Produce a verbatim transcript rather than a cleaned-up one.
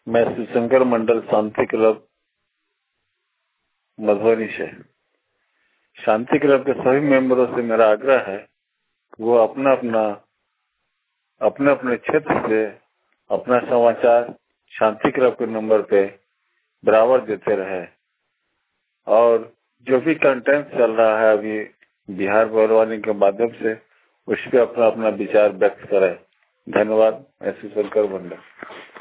मैं शिवशंकर मंडल शांति क्लब मधुबनी से। शांति क्लब के सभी मेंबरों से मेरा आग्रह है कि वो अपना अपना अपने अपने क्षेत्र से अपना समाचार शांति क्लब के नंबर पे बराबर देते रहे और जो भी कंटेंट चल रहा है अभी बिहार पहलवानी के माध्यम से उस पर अपना अपना विचार व्यक्त करें। धन्यवाद। मैं शिवशंकर मंडल।